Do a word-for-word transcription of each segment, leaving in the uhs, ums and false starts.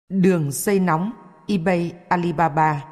Đường dây nóng eBay Alibaba.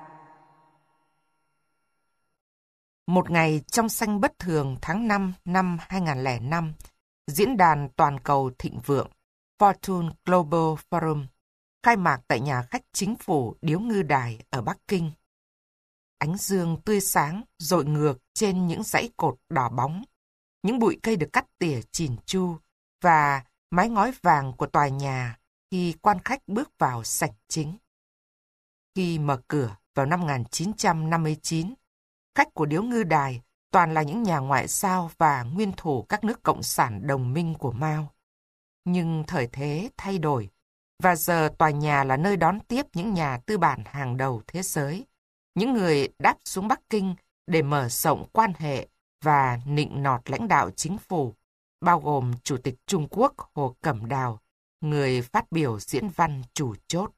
Một ngày trong xanh bất thường tháng năm năm hai nghìn lẻ năm, diễn đàn toàn cầu thịnh vượng Fortune Global Forum khai mạc tại nhà khách chính phủ Điếu Ngư Đài ở Bắc Kinh. Ánh dương tươi sáng dội ngược trên những dãy cột đỏ bóng, những bụi cây được cắt tỉa chỉn chu và mái ngói vàng của tòa nhà khi quan khách bước vào sảnh chính. Khi mở cửa vào năm một nghìn chín trăm năm mươi chín, khách của Điếu Ngư Đài toàn là những nhà ngoại giao và nguyên thủ các nước cộng sản đồng minh của Mao. Nhưng thời thế thay đổi, và giờ tòa nhà là nơi đón tiếp những nhà tư bản hàng đầu thế giới, những người đáp xuống Bắc Kinh để mở rộng quan hệ và nịnh nọt lãnh đạo chính phủ, bao gồm Chủ tịch Trung Quốc Hồ Cẩm Đào, người phát biểu diễn văn chủ chốt.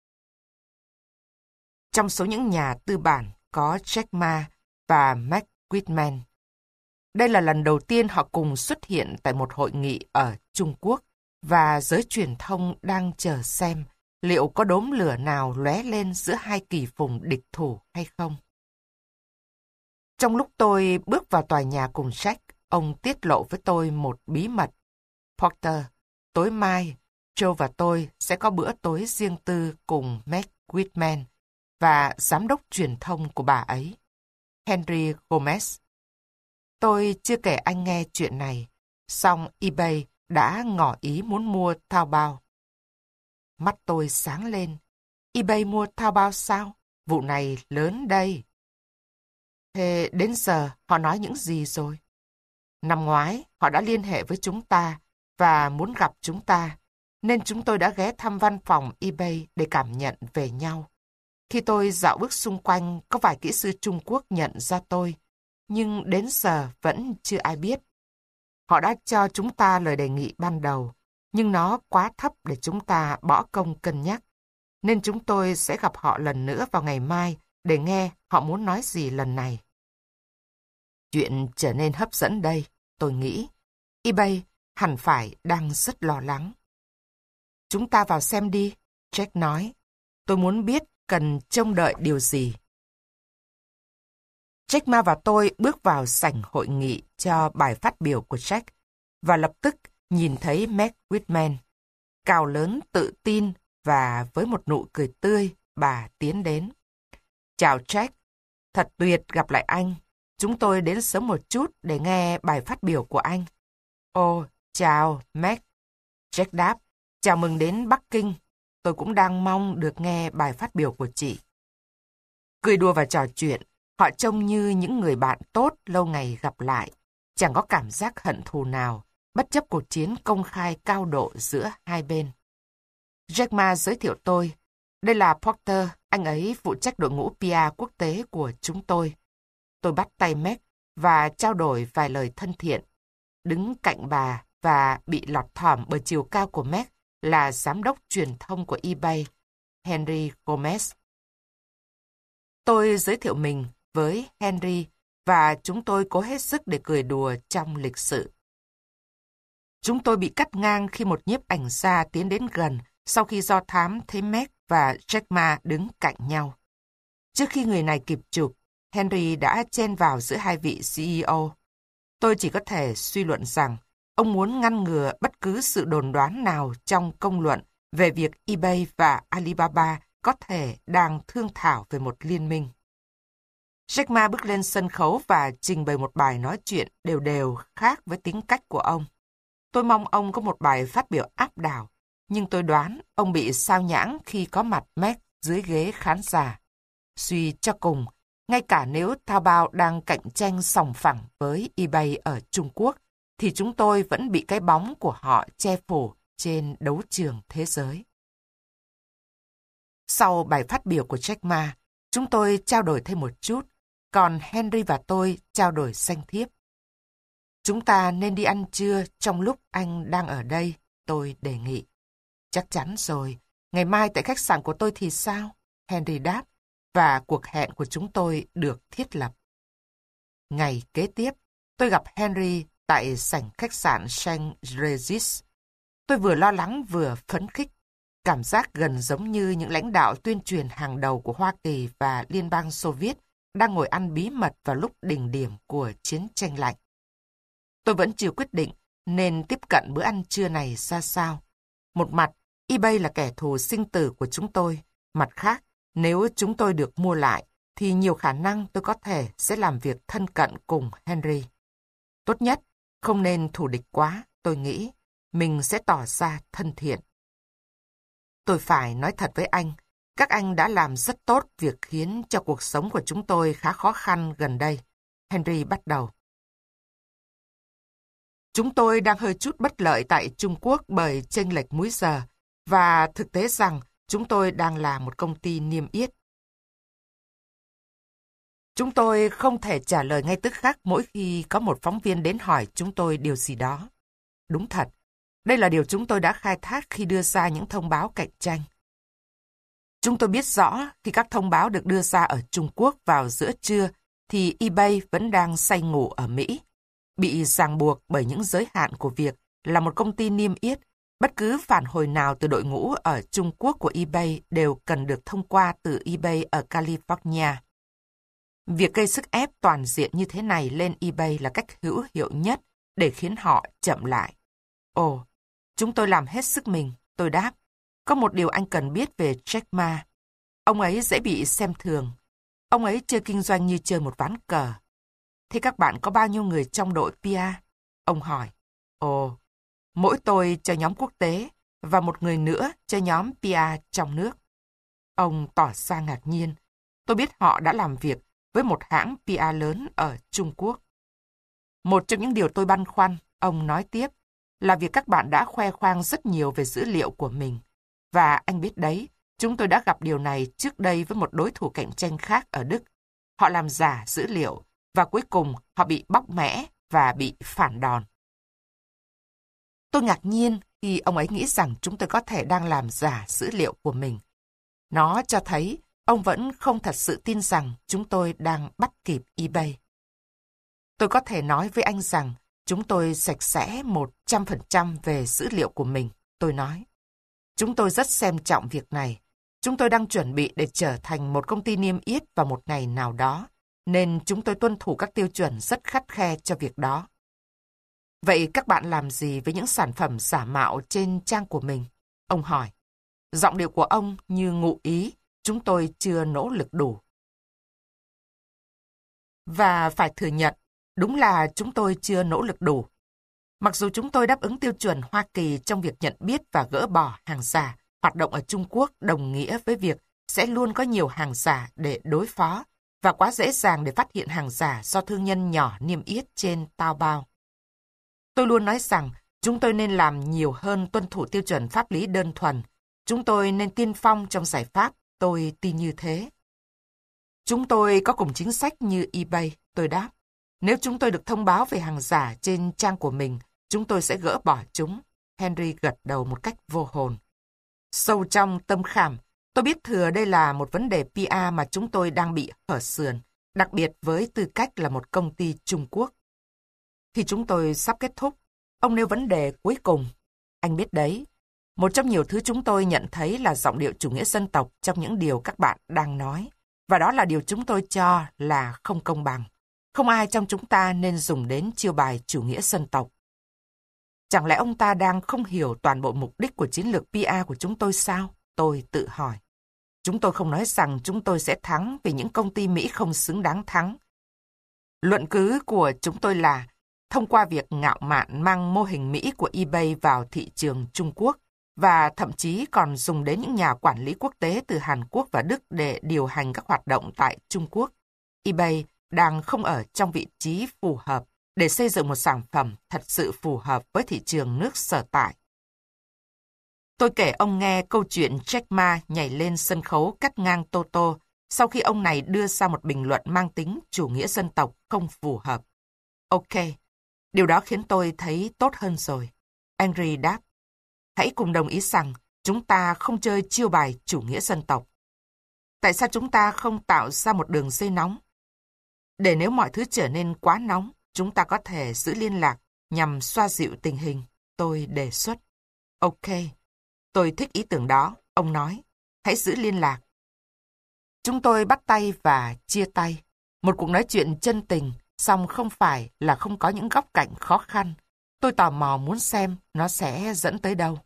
Trong số những nhà tư bản có Jack Ma và Max Whitman. Đây là lần đầu tiên họ cùng xuất hiện tại một hội nghị ở Trung Quốc, và giới truyền thông đang chờ xem liệu có đốm lửa nào lóe lên giữa hai kỳ phùng địch thủ hay không. Trong lúc tôi bước vào tòa nhà cùng Jack, ông tiết lộ với tôi một bí mật. Porter, tối mai, Joe và tôi sẽ có bữa tối riêng tư cùng Max Whitman và giám đốc truyền thông của bà ấy, Henry Gomez. Tôi chưa kể anh nghe chuyện này, song eBay đã ngỏ ý muốn mua Taobao. Mắt tôi sáng lên. eBay mua Taobao sao? Vụ này lớn đây. Thế đến giờ họ nói những gì rồi? Năm ngoái, họ đã liên hệ với chúng ta và muốn gặp chúng ta, nên chúng tôi đã ghé thăm văn phòng eBay để cảm nhận về nhau. Khi tôi dạo bước xung quanh, có vài kỹ sư Trung Quốc nhận ra tôi, nhưng đến giờ vẫn chưa ai biết. Họ đã cho chúng ta lời đề nghị ban đầu, nhưng nó quá thấp để chúng ta bỏ công cân nhắc, nên chúng tôi sẽ gặp họ lần nữa vào ngày mai để nghe họ muốn nói gì lần này. Chuyện trở nên hấp dẫn đây, tôi nghĩ. eBay hẳn phải đang rất lo lắng. Chúng ta vào xem đi, Jack nói. Tôi muốn biết cần trông đợi điều gì. Jack Ma và tôi bước vào sảnh hội nghị cho bài phát biểu của Jack và lập tức nhìn thấy Max Whitman. Cao lớn, tự tin và với một nụ cười tươi, bà tiến đến. Chào Jack, thật tuyệt gặp lại anh. Chúng tôi đến sớm một chút để nghe bài phát biểu của anh. Ồ, chào Max. Jack đáp, chào mừng đến Bắc Kinh. Tôi cũng đang mong được nghe bài phát biểu của chị. Cười đùa và trò chuyện, họ trông như những người bạn tốt lâu ngày gặp lại. Chẳng có cảm giác hận thù nào, bất chấp cuộc chiến công khai cao độ giữa hai bên. Jack Ma giới thiệu tôi. Đây là Porter, anh ấy phụ trách đội ngũ pê e quốc tế của chúng tôi. Tôi bắt tay Max và trao đổi vài lời thân thiện. Đứng cạnh bà và bị lọt thỏm bởi chiều cao của Max là giám đốc truyền thông của eBay, Henry Gomez. Tôi giới thiệu mình với Henry và chúng tôi cố hết sức để cười đùa trong lịch sự. Chúng tôi bị cắt ngang khi một nhiếp ảnh gia tiến đến gần sau khi do thám thấy Max và Jack Ma đứng cạnh nhau. Trước khi người này kịp chụp, Henry đã chen vào giữa hai vị xê e ô. Tôi chỉ có thể suy luận rằng ông muốn ngăn ngừa bất cứ sự đồn đoán nào trong công luận về việc eBay và Alibaba có thể đang thương thảo về một liên minh. Jack Ma bước lên sân khấu và trình bày một bài nói chuyện đều đều khác với tính cách của ông. Tôi mong ông có một bài phát biểu áp đảo, nhưng tôi đoán ông bị sao nhãng khi có mặt Max dưới ghế khán giả. Suy cho cùng, ngay cả nếu Taobao đang cạnh tranh sòng phẳng với eBay ở Trung Quốc, thì chúng tôi vẫn bị cái bóng của họ che phủ trên đấu trường thế giới. Sau bài phát biểu của Jack Ma, chúng tôi trao đổi thêm một chút, còn Henry và tôi trao đổi danh thiếp. Chúng ta nên đi ăn trưa trong lúc anh đang ở đây, tôi đề nghị. Chắc chắn rồi, ngày mai tại khách sạn của tôi thì sao? Henry đáp, và cuộc hẹn của chúng tôi được thiết lập. Ngày kế tiếp, tôi gặp Henry tại sảnh khách sạn Saint Regis. Tôi vừa lo lắng vừa phấn khích. cảm giác gần giống như những lãnh đạo tuyên truyền hàng đầu của Hoa Kỳ và Liên bang Xô Viết đang ngồi ăn bí mật vào lúc đỉnh điểm của chiến tranh lạnh. Tôi vẫn chưa quyết định nên tiếp cận bữa ăn trưa này ra sao. Một mặt, eBay là kẻ thù sinh tử của chúng tôi. Mặt khác, nếu chúng tôi được mua lại, thì nhiều khả năng tôi có thể sẽ làm việc thân cận cùng Henry. Tốt nhất, không nên thù địch quá, tôi nghĩ. Mình sẽ tỏ ra thân thiện. Tôi phải nói thật với anh, các anh đã làm rất tốt việc khiến cho cuộc sống của chúng tôi khá khó khăn gần đây. Henry bắt đầu. Chúng tôi đang hơi chút bất lợi tại Trung Quốc bởi chênh lệch múi giờ, và thực tế rằng chúng tôi đang là một công ty niêm yết. Chúng tôi không thể trả lời ngay tức khắc mỗi khi có một phóng viên đến hỏi chúng tôi điều gì đó. Đúng thật, đây là điều chúng tôi đã khai thác khi đưa ra những thông báo cạnh tranh. Chúng tôi biết rõ khi các thông báo được đưa ra ở Trung Quốc vào giữa trưa thì eBay vẫn đang say ngủ ở Mỹ, bị ràng buộc bởi những giới hạn của việc là một công ty niêm yết. Bất cứ phản hồi nào từ đội ngũ ở Trung Quốc của eBay đều cần được thông qua từ eBay ở California. Việc gây sức ép toàn diện như thế này lên eBay là cách hữu hiệu nhất để khiến họ chậm lại. Ồ, chúng tôi làm hết sức mình, tôi đáp. Có một điều anh cần biết về Jack Ma. Ông ấy dễ bị xem thường. Ông ấy chơi kinh doanh như chơi một ván cờ. Thế các bạn có bao nhiêu người trong đội pê e? Ông hỏi. Ồ, mỗi tôi cho nhóm quốc tế và một người nữa cho nhóm pê e trong nước. Ông tỏ ra ngạc nhiên. Tôi biết họ đã làm việc với một hãng pê e lớn ở Trung Quốc. Một trong những điều tôi băn khoăn, ông nói tiếp, là việc các bạn đã khoe khoang rất nhiều về dữ liệu của mình. Và anh biết đấy, chúng tôi đã gặp điều này trước đây với một đối thủ cạnh tranh khác ở Đức. Họ làm giả dữ liệu, và cuối cùng họ bị bóc mẽ và bị phản đòn. Tôi ngạc nhiên khi ông ấy nghĩ rằng chúng tôi có thể đang làm giả dữ liệu của mình. Nó cho thấy ông vẫn không thật sự tin rằng chúng tôi đang bắt kịp eBay. Tôi có thể nói với anh rằng chúng tôi sạch sẽ một trăm phần trăm về dữ liệu của mình, tôi nói. Chúng tôi rất xem trọng việc này. Chúng tôi đang chuẩn bị để trở thành một công ty niêm yết vào một ngày nào đó, nên chúng tôi tuân thủ các tiêu chuẩn rất khắt khe cho việc đó. Vậy các bạn làm gì với những sản phẩm giả mạo trên trang của mình? Ông hỏi. Giọng điệu của ông như ngụ ý, chúng tôi chưa nỗ lực đủ. Và phải thừa nhận, đúng là chúng tôi chưa nỗ lực đủ. Mặc dù chúng tôi đáp ứng tiêu chuẩn Hoa Kỳ trong việc nhận biết và gỡ bỏ hàng giả, hoạt động ở Trung Quốc đồng nghĩa với việc sẽ luôn có nhiều hàng giả để đối phó và quá dễ dàng để phát hiện hàng giả do thương nhân nhỏ niêm yết trên Taobao. Tôi luôn nói rằng chúng tôi nên làm nhiều hơn tuân thủ tiêu chuẩn pháp lý đơn thuần. Chúng tôi nên tiên phong trong giải pháp, tôi tin như thế. Chúng tôi có cùng chính sách như eBay, tôi đáp. Nếu chúng tôi được thông báo về hàng giả trên trang của mình, chúng tôi sẽ gỡ bỏ chúng. Henry gật đầu một cách vô hồn. Sâu trong tâm khảm, tôi biết thừa đây là một vấn đề pê e mà chúng tôi đang bị hở sườn, đặc biệt với tư cách là một công ty Trung Quốc. Khi chúng tôi sắp kết thúc, ông nêu vấn đề cuối cùng. Anh biết đấy, một trong nhiều thứ chúng tôi nhận thấy là giọng điệu chủ nghĩa dân tộc trong những điều các bạn đang nói. Và đó là điều chúng tôi cho là không công bằng. Không ai trong chúng ta nên dùng đến chiêu bài chủ nghĩa dân tộc. Chẳng lẽ ông ta đang không hiểu toàn bộ mục đích của chiến lược pê e của chúng tôi sao? Tôi tự hỏi. Chúng tôi không nói rằng chúng tôi sẽ thắng vì những công ty Mỹ không xứng đáng thắng. Luận cứ của chúng tôi là thông qua việc ngạo mạn mang mô hình Mỹ của eBay vào thị trường Trung Quốc và thậm chí còn dùng đến những nhà quản lý quốc tế từ Hàn Quốc và Đức để điều hành các hoạt động tại Trung Quốc. eBay đang không ở trong vị trí phù hợp để xây dựng một sản phẩm thật sự phù hợp với thị trường nước sở tại. Tôi kể ông nghe câu chuyện Jack Ma nhảy lên sân khấu cắt ngang Toto sau khi ông này đưa ra một bình luận mang tính chủ nghĩa dân tộc không phù hợp. Ok, điều đó khiến tôi thấy tốt hơn rồi. Henry đáp. Hãy cùng đồng ý rằng chúng ta không chơi chiêu bài chủ nghĩa dân tộc. Tại sao chúng ta không tạo ra một đường dây nóng? Để nếu mọi thứ trở nên quá nóng, chúng ta có thể giữ liên lạc nhằm xoa dịu tình hình, tôi đề xuất. Ok. Tôi thích ý tưởng đó, ông nói. Hãy giữ liên lạc. Chúng tôi bắt tay và chia tay. Một cuộc nói chuyện chân tình, song không phải là không có những góc cạnh khó khăn. Tôi tò mò muốn xem nó sẽ dẫn tới đâu.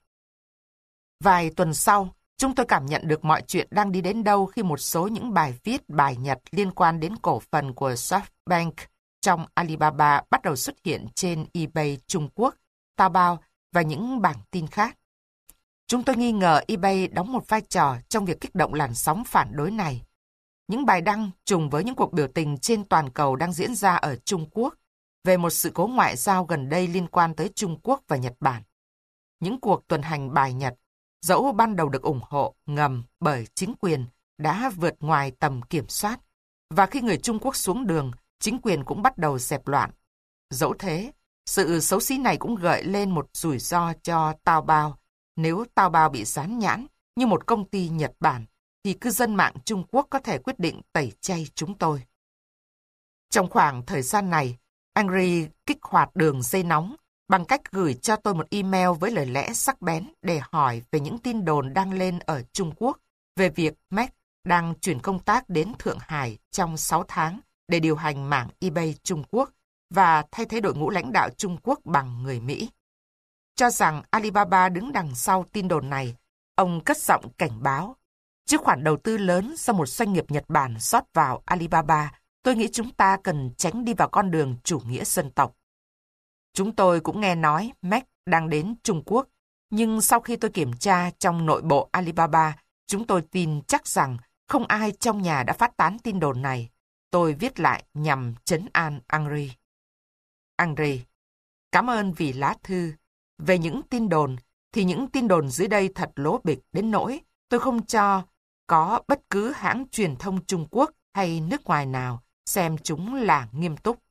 Vài tuần sau, chúng tôi cảm nhận được mọi chuyện đang đi đến đâu khi một số những bài viết bài nhật liên quan đến cổ phần của SoftBank trong Alibaba bắt đầu xuất hiện trên eBay Trung Quốc, Taobao và những bảng tin khác. Chúng tôi nghi ngờ eBay đóng một vai trò trong việc kích động làn sóng phản đối này. Những bài đăng trùng với những cuộc biểu tình trên toàn cầu đang diễn ra ở Trung Quốc về một sự cố ngoại giao gần đây liên quan tới Trung Quốc và Nhật Bản. Những cuộc tuần hành bài Nhật, dẫu ban đầu được ủng hộ ngầm bởi chính quyền, đã vượt ngoài tầm kiểm soát. Và khi người Trung Quốc xuống đường, chính quyền cũng bắt đầu dẹp loạn. Dẫu thế, sự xấu xí này cũng gợi lên một rủi ro cho Taobao. Nếu Taobao bị dán nhãn như một công ty Nhật Bản, thì cư dân mạng Trung Quốc có thể quyết định tẩy chay chúng tôi. Trong khoảng thời gian này, Angry kích hoạt đường dây nóng bằng cách gửi cho tôi một email với lời lẽ sắc bén để hỏi về những tin đồn đang lên ở Trung Quốc về việc Mac đang chuyển công tác đến Thượng Hải trong sáu tháng để điều hành mảng eBay Trung Quốc và thay thế đội ngũ lãnh đạo Trung Quốc bằng người Mỹ. Cho rằng Alibaba đứng đằng sau tin đồn này, ông cất giọng cảnh báo. Trước khoản đầu tư lớn do một doanh nghiệp Nhật Bản rót vào Alibaba, tôi nghĩ chúng ta cần tránh đi vào con đường chủ nghĩa dân tộc. Chúng tôi cũng nghe nói Mac đang đến Trung Quốc, nhưng sau khi tôi kiểm tra trong nội bộ Alibaba, chúng tôi tin chắc rằng không ai trong nhà đã phát tán tin đồn này. Tôi viết lại nhằm trấn an Angry. Angry, cảm ơn vì lá thư. Về những tin đồn, thì những tin đồn dưới đây thật lố bịch đến nỗi tôi không cho có bất cứ hãng truyền thông Trung Quốc hay nước ngoài nào xem chúng là nghiêm túc.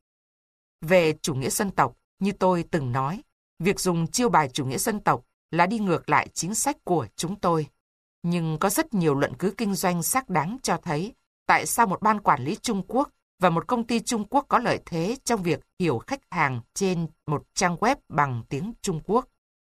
Về chủ nghĩa dân tộc, như tôi từng nói, việc dùng chiêu bài chủ nghĩa dân tộc là đi ngược lại chính sách của chúng tôi. Nhưng có rất nhiều luận cứ kinh doanh xác đáng cho thấy tại sao một ban quản lý Trung Quốc và một công ty Trung Quốc có lợi thế trong việc hiểu khách hàng trên một trang web bằng tiếng Trung Quốc.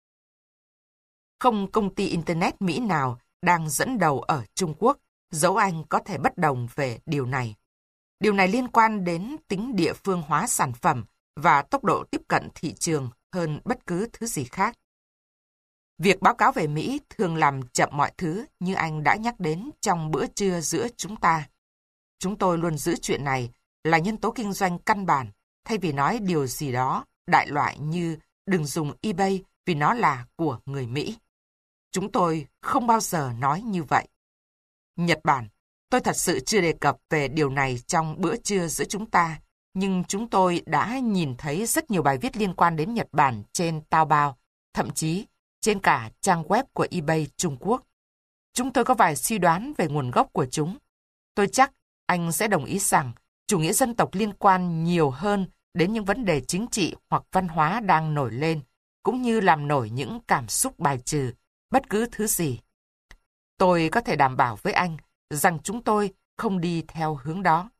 Không công ty Internet Mỹ nào đang dẫn đầu ở Trung Quốc, dẫu anh có thể bất đồng về điều này. Điều này liên quan đến tính địa phương hóa sản phẩm và tốc độ tiếp cận thị trường hơn bất cứ thứ gì khác. Việc báo cáo về Mỹ thường làm chậm mọi thứ như anh đã nhắc đến trong bữa trưa giữa chúng ta. Chúng tôi luôn giữ chuyện này là nhân tố kinh doanh căn bản, thay vì nói điều gì đó đại loại như đừng dùng eBay vì nó là của người Mỹ. Chúng tôi không bao giờ nói như vậy. Nhật Bản, tôi thật sự chưa đề cập về điều này trong bữa trưa giữa chúng ta, nhưng chúng tôi đã nhìn thấy rất nhiều bài viết liên quan đến Nhật Bản trên Taobao, thậm chí trên cả trang web của eBay Trung Quốc. Chúng tôi có vài suy đoán về nguồn gốc của chúng. Tôi chắc anh sẽ đồng ý rằng chủ nghĩa dân tộc liên quan nhiều hơn đến những vấn đề chính trị hoặc văn hóa đang nổi lên, cũng như làm nổi những cảm xúc bài trừ bất cứ thứ gì. Tôi có thể đảm bảo với anh rằng chúng tôi không đi theo hướng đó.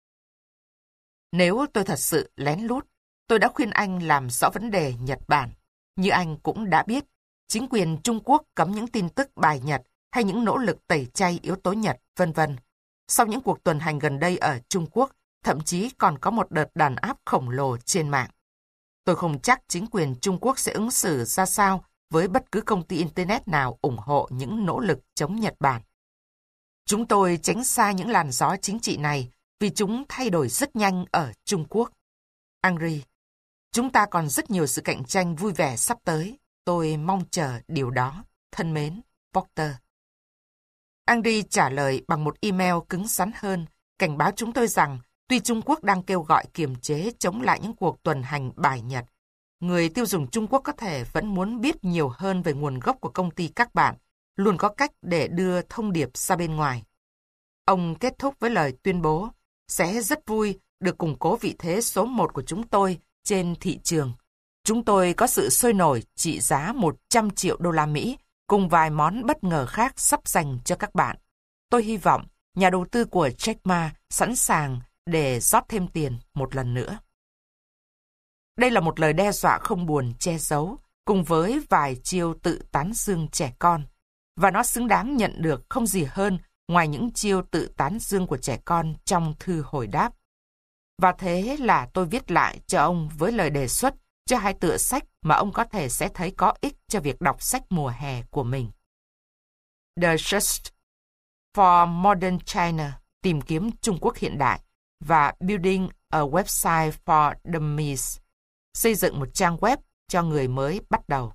Nếu tôi thật sự lén lút, tôi đã khuyên anh làm rõ vấn đề Nhật Bản. Như anh cũng đã biết, chính quyền Trung Quốc cấm những tin tức bài Nhật hay những nỗ lực tẩy chay yếu tố Nhật, vân vân. Sau những cuộc tuần hành gần đây ở Trung Quốc, thậm chí còn có một đợt đàn áp khổng lồ trên mạng. Tôi không chắc chính quyền Trung Quốc sẽ ứng xử ra sao với bất cứ công ty Internet nào ủng hộ những nỗ lực chống Nhật Bản. Chúng tôi tránh xa những làn gió chính trị này vì chúng thay đổi rất nhanh ở Trung Quốc. Angry, chúng ta còn rất nhiều sự cạnh tranh vui vẻ sắp tới. Tôi mong chờ điều đó. Thân mến, Porter. Angry trả lời bằng một email cứng rắn hơn, cảnh báo chúng tôi rằng tuy Trung Quốc đang kêu gọi kiềm chế chống lại những cuộc tuần hành bài Nhật, người tiêu dùng Trung Quốc có thể vẫn muốn biết nhiều hơn về nguồn gốc của công ty các bạn, luôn có cách để đưa thông điệp ra bên ngoài. Ông kết thúc với lời tuyên bố, sẽ rất vui được củng cố vị thế số một của chúng tôi trên thị trường. Chúng tôi có sự sôi nổi trị giá một trăm triệu đô la Mỹ cùng vài món bất ngờ khác sắp dành cho các bạn. Tôi hy vọng nhà đầu tư của Jack Ma sẵn sàng để rót thêm tiền một lần nữa. Đây là một lời đe dọa không buồn che giấu, cùng với vài chiêu tự tán dương trẻ con, và nó xứng đáng nhận được không gì hơn ngoài những chiêu tự tán dương của trẻ con trong thư hồi đáp. Và thế là tôi viết lại cho ông với lời đề xuất cho hai tựa sách mà ông có thể sẽ thấy có ích cho việc đọc sách mùa hè của mình. The Search for Modern China, tìm kiếm Trung Quốc hiện đại, và Building a Website for Dummies, xây dựng một trang web cho người mới bắt đầu.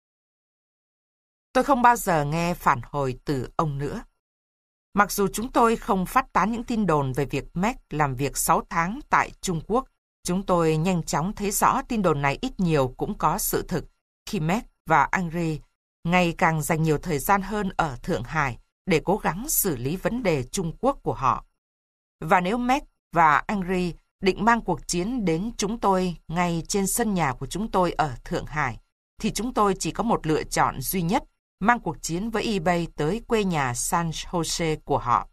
Tôi không bao giờ nghe phản hồi từ ông nữa. Mặc dù chúng tôi không phát tán những tin đồn về việc Mac làm việc sáu tháng tại Trung Quốc, chúng tôi nhanh chóng thấy rõ tin đồn này ít nhiều cũng có sự thực khi Mac và Henry ngày càng dành nhiều thời gian hơn ở Thượng Hải để cố gắng xử lý vấn đề Trung Quốc của họ. Và nếu Mac và Henry định mang cuộc chiến đến chúng tôi ngay trên sân nhà của chúng tôi ở Thượng Hải, thì chúng tôi chỉ có một lựa chọn duy nhất, mang cuộc chiến với eBay tới quê nhà San Jose của họ.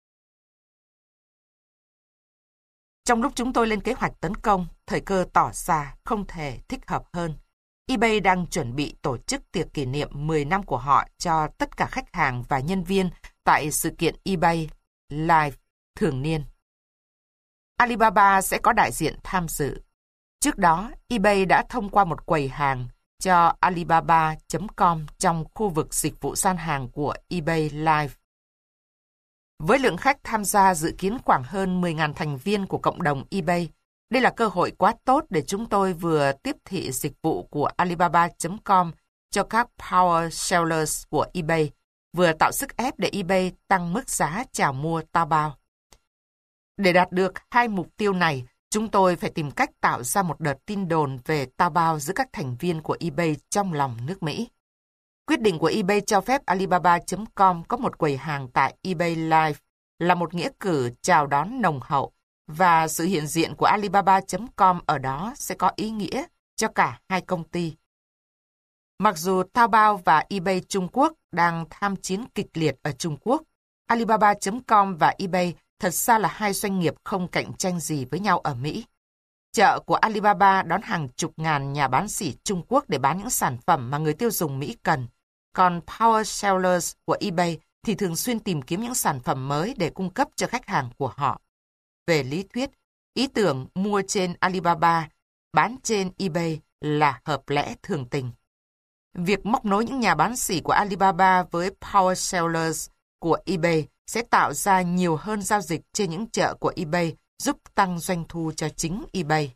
Trong lúc chúng tôi lên kế hoạch tấn công, thời cơ tỏ ra không thể thích hợp hơn. eBay đang chuẩn bị tổ chức tiệc kỷ niệm mười năm của họ cho tất cả khách hàng và nhân viên tại sự kiện eBay Live thường niên. Alibaba sẽ có đại diện tham dự. Trước đó, eBay đã thông qua một quầy hàng cho Alibaba chấm com trong khu vực dịch vụ gian hàng của eBay Live. Với lượng khách tham gia dự kiến khoảng hơn mười nghìn thành viên của cộng đồng eBay, đây là cơ hội quá tốt để chúng tôi vừa tiếp thị dịch vụ của Alibaba chấm com cho các power sellers của eBay, vừa tạo sức ép để eBay tăng mức giá chào mua Taobao. Để đạt được hai mục tiêu này, chúng tôi phải tìm cách tạo ra một đợt tin đồn về Taobao giữa các thành viên của eBay trong lòng nước Mỹ. Quyết định của eBay cho phép Alibaba chấm com có một quầy hàng tại eBay Live là một nghĩa cử chào đón nồng hậu, và sự hiện diện của Alibaba chấm com ở đó sẽ có ý nghĩa cho cả hai công ty. Mặc dù Taobao và eBay Trung Quốc đang tham chiến kịch liệt ở Trung Quốc, Alibaba chấm com và eBay thật ra là hai doanh nghiệp không cạnh tranh gì với nhau ở Mỹ. Chợ của Alibaba đón hàng chục ngàn nhà bán sỉ Trung Quốc để bán những sản phẩm mà người tiêu dùng Mỹ cần. Còn Power Sellers của eBay thì thường xuyên tìm kiếm những sản phẩm mới để cung cấp cho khách hàng của họ. Về lý thuyết, ý tưởng mua trên Alibaba, bán trên eBay là hợp lẽ thường tình. Việc móc nối những nhà bán sỉ của Alibaba với Power Sellers của eBay sẽ tạo ra nhiều hơn giao dịch trên những chợ của eBay, giúp tăng doanh thu cho chính eBay.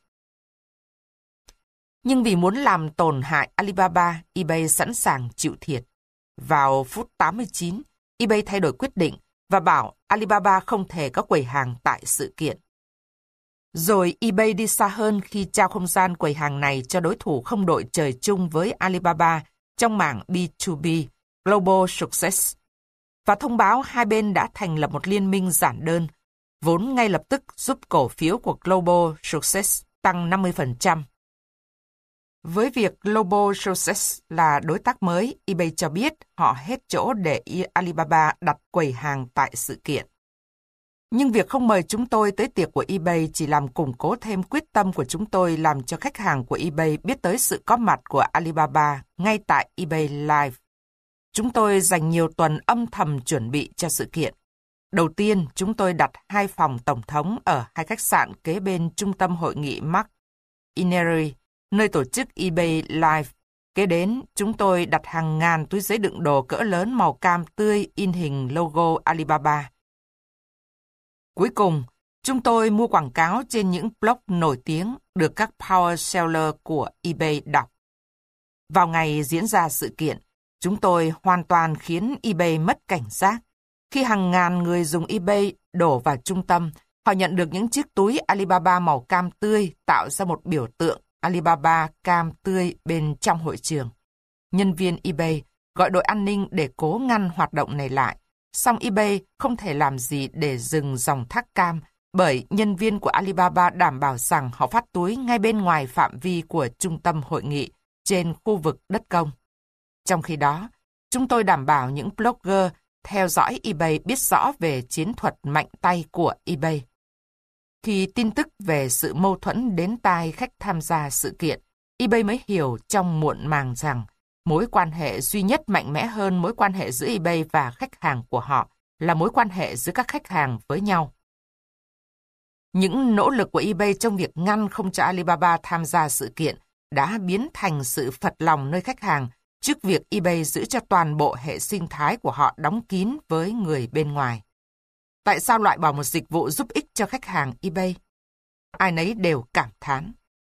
Nhưng vì muốn làm tổn hại Alibaba, eBay sẵn sàng chịu thiệt. Vào phút tám mươi chín, eBay thay đổi quyết định và bảo Alibaba không thể có quầy hàng tại sự kiện. Rồi eBay đi xa hơn khi trao không gian quầy hàng này cho đối thủ không đội trời chung với Alibaba trong mảng B hai B, Global Success, và thông báo hai bên đã thành lập một liên minh giản đơn, vốn ngay lập tức giúp cổ phiếu của Global Success tăng năm mươi phần trăm. Với việc Global Success là đối tác mới, eBay cho biết họ hết chỗ để Alibaba đặt quầy hàng tại sự kiện. Nhưng việc không mời chúng tôi tới tiệc của eBay chỉ làm củng cố thêm quyết tâm của chúng tôi làm cho khách hàng của eBay biết tới sự có mặt của Alibaba ngay tại eBay Live. Chúng tôi dành nhiều tuần âm thầm chuẩn bị cho sự kiện. Đầu tiên, chúng tôi đặt hai phòng tổng thống ở hai khách sạn kế bên trung tâm hội nghị Mark Inery, nơi tổ chức eBay Live. Kế đến, chúng tôi đặt hàng ngàn túi giấy đựng đồ cỡ lớn màu cam tươi in hình logo Alibaba. Cuối cùng, chúng tôi mua quảng cáo trên những blog nổi tiếng được các power seller của eBay đọc. Vào ngày diễn ra sự kiện, chúng tôi hoàn toàn khiến eBay mất cảnh giác. Khi hàng ngàn người dùng eBay đổ vào trung tâm, họ nhận được những chiếc túi Alibaba màu cam tươi tạo ra một biểu tượng Alibaba cam tươi bên trong hội trường. Nhân viên eBay gọi đội an ninh để cố ngăn hoạt động này lại. Song eBay không thể làm gì để dừng dòng thác cam bởi nhân viên của Alibaba đảm bảo rằng họ phát túi ngay bên ngoài phạm vi của trung tâm hội nghị trên khu vực đất công. Trong khi đó, chúng tôi đảm bảo những blogger theo dõi eBay biết rõ về chiến thuật mạnh tay của eBay. Khi tin tức về sự mâu thuẫn đến tai khách tham gia sự kiện, eBay mới hiểu trong muộn màng rằng mối quan hệ duy nhất mạnh mẽ hơn mối quan hệ giữa eBay và khách hàng của họ là mối quan hệ giữa các khách hàng với nhau. Những nỗ lực của eBay trong việc ngăn không cho Alibaba tham gia sự kiện đã biến thành sự phật lòng nơi khách hàng trước việc eBay giữ cho toàn bộ hệ sinh thái của họ đóng kín với người bên ngoài. Tại sao loại bỏ một dịch vụ giúp ích cho khách hàng eBay? Ai nấy đều cảm thán.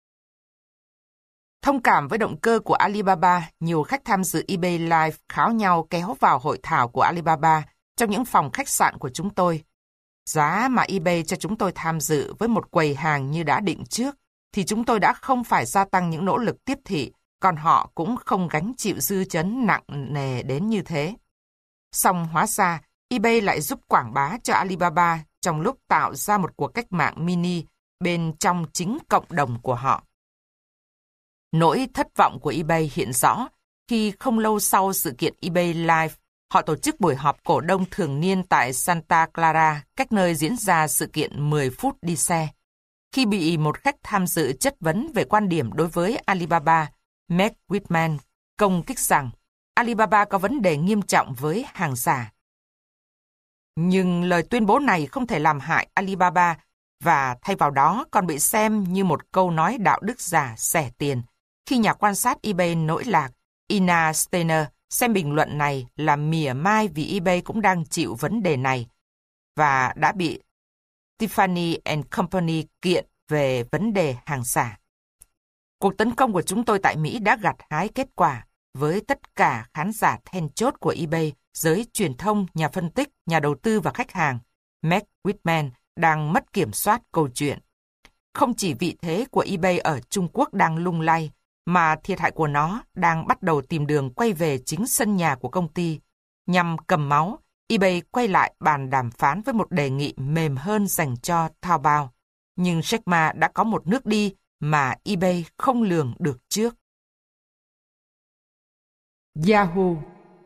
Thông cảm với động cơ của Alibaba, nhiều khách tham dự eBay Live kháo nhau kéo vào hội thảo của Alibaba trong những phòng khách sạn của chúng tôi. Giá mà eBay cho chúng tôi tham dự với một quầy hàng như đã định trước, thì chúng tôi đã không phải gia tăng những nỗ lực tiếp thị, còn họ cũng không gánh chịu dư chấn nặng nề đến như thế. Song hóa ra, eBay lại giúp quảng bá cho Alibaba trong lúc tạo ra một cuộc cách mạng mini bên trong chính cộng đồng của họ. Nỗi thất vọng của eBay hiện rõ khi không lâu sau sự kiện eBay Live, họ tổ chức buổi họp cổ đông thường niên tại Santa Clara, cách nơi diễn ra sự kiện mười phút đi xe. Khi bị một khách tham dự chất vấn về quan điểm đối với Alibaba, Meg Whitman công kích rằng Alibaba có vấn đề nghiêm trọng với hàng giả. Nhưng lời tuyên bố này không thể làm hại Alibaba và thay vào đó còn bị xem như một câu nói đạo đức giả rẻ tiền. Khi nhà quan sát eBay nỗi lạc, Ina Steiner xem bình luận này là mỉa mai vì eBay cũng đang chịu vấn đề này và đã bị Tiffany and Company kiện về vấn đề hàng giả. Cuộc tấn công của chúng tôi tại Mỹ đã gặt hái kết quả với tất cả khán giả then chốt của eBay, giới truyền thông, nhà phân tích, nhà đầu tư và khách hàng. Meg Whitman đang mất kiểm soát câu chuyện. Không chỉ vị thế của eBay ở Trung Quốc đang lung lay, mà thiệt hại của nó đang bắt đầu tìm đường quay về chính sân nhà của công ty. Nhằm cầm máu, eBay quay lại bàn đàm phán với một đề nghị mềm hơn dành cho Taobao. Nhưng Jack Ma đã có một nước đi mà eBay không lường được trước. Yahoo.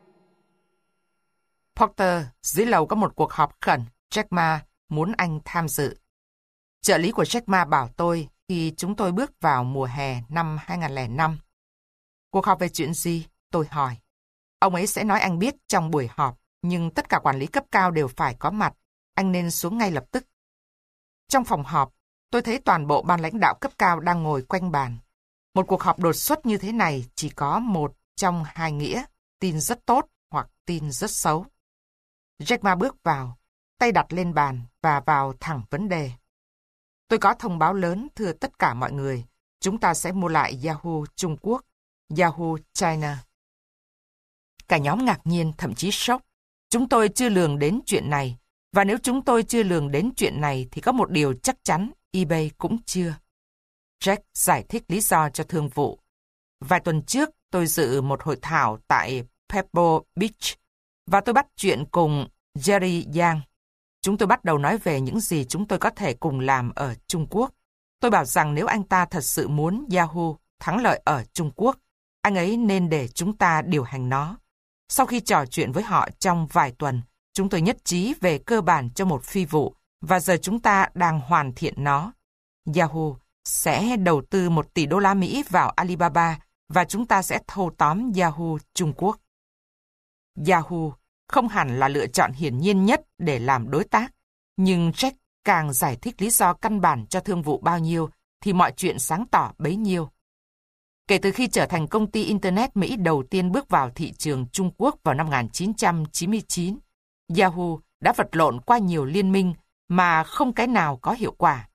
Porter, dưới lầu có một cuộc họp khẩn, Jack Ma muốn anh tham dự. Trợ lý của Jack Ma bảo tôi khi chúng tôi bước vào mùa hè năm hai không không năm. Cuộc họp về chuyện gì? Tôi hỏi. Ông ấy sẽ nói anh biết trong buổi họp, nhưng tất cả quản lý cấp cao đều phải có mặt. Anh nên xuống ngay lập tức. Trong phòng họp, tôi thấy toàn bộ ban lãnh đạo cấp cao đang ngồi quanh bàn. Một cuộc họp đột xuất như thế này chỉ có một trong hai nghĩa, tin rất tốt hoặc tin rất xấu. Jack Ma bước vào, tay đặt lên bàn và vào thẳng vấn đề. Tôi có thông báo lớn thưa tất cả mọi người. Chúng ta sẽ mua lại Yahoo Trung Quốc, Yahoo China. Cả nhóm ngạc nhiên, thậm chí sốc. Chúng tôi chưa lường đến chuyện này. Và nếu chúng tôi chưa lường đến chuyện này thì có một điều chắc chắn, eBay cũng chưa. Jack giải thích lý do cho thương vụ. Vài tuần trước, tôi dự một hội thảo tại Pebble Beach và tôi bắt chuyện cùng Jerry Yang. Chúng tôi bắt đầu nói về những gì chúng tôi có thể cùng làm ở Trung Quốc. Tôi bảo rằng nếu anh ta thật sự muốn Yahoo thắng lợi ở Trung Quốc, anh ấy nên để chúng ta điều hành nó. Sau khi trò chuyện với họ trong vài tuần, chúng tôi nhất trí về cơ bản cho một phi vụ và giờ chúng ta đang hoàn thiện nó. Yahoo sẽ đầu tư một tỷ đô la Mỹ vào Alibaba và chúng ta sẽ thâu tóm Yahoo Trung Quốc. Yahoo không hẳn là lựa chọn hiển nhiên nhất để làm đối tác, nhưng Jack càng giải thích lý do căn bản cho thương vụ bao nhiêu thì mọi chuyện sáng tỏ bấy nhiêu. Kể từ khi trở thành công ty Internet Mỹ đầu tiên bước vào thị trường Trung Quốc vào năm một nghìn chín trăm chín mươi chín, Yahoo đã vật lộn qua nhiều liên minh mà không cái nào có hiệu quả.